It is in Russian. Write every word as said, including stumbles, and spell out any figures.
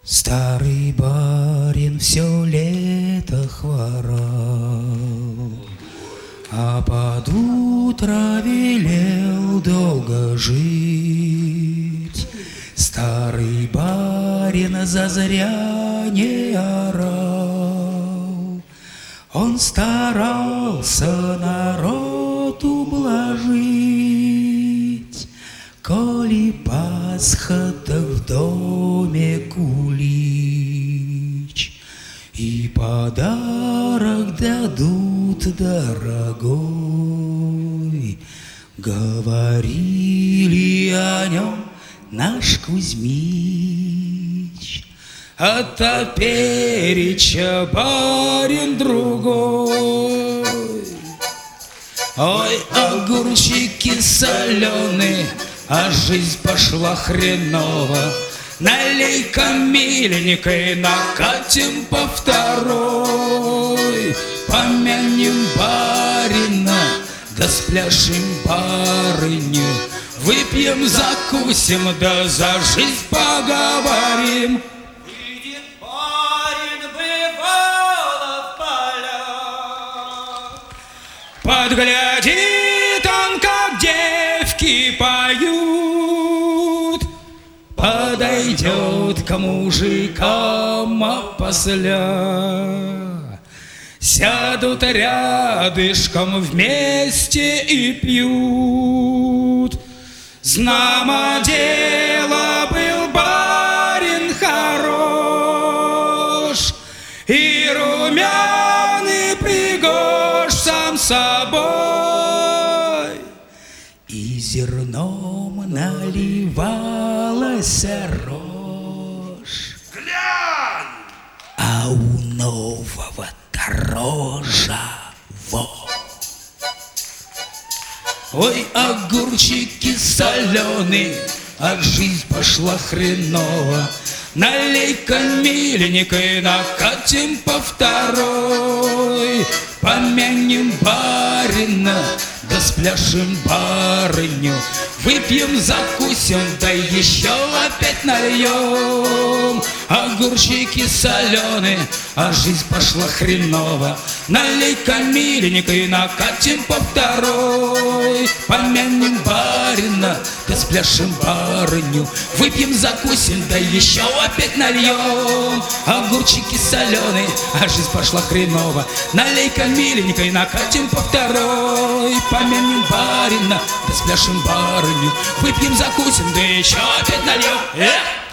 Старый барин все лето хворал, а под утро велел долго жить. Старый барин зазря не орал, он старался народ ублажить. Коли Пасха-то в доме кулич, и подарок дадут дорогой. Говорили о нем наш Кузьмич, а топереча барин другой. Ой, огурчики соленые, а жизнь пошла хреново. Налей-ка миленько и накатим по второй. Помянем барина, да спляшем барыню. Выпьем, закусим, да за жизнь поговорим. Видит барин, бывало в полях, Подглядит он, как девки поют, подойдет к мужикам опосля. Сядут рядышком вместе и пьют. Знамо дело, был барин хорош, и румяный пригож сам собой. И зерном наливалась рожь, глянь! а у нового-то рожа во. Ой, огурчики соленые, а жизнь пошла хреново. Налей-ка миленько и накатим по второй. Помянем барина, да спляшем барыню. Выпьем, закусим, да еще опять нальем. Огурчики соленые, а жизнь пошла хреново. Налей-ка миленько и накатим по второй. Помянем барина, да спляшем барыню. Выпьем, закусим, да еще опять нальем. Огурчики соленые, а жизнь пошла хреново. Налей-ка миленько и накатим по второй. Помянем барина, да спляшем барыню. Выпьем, закусим, да еще опять нальем. Эх!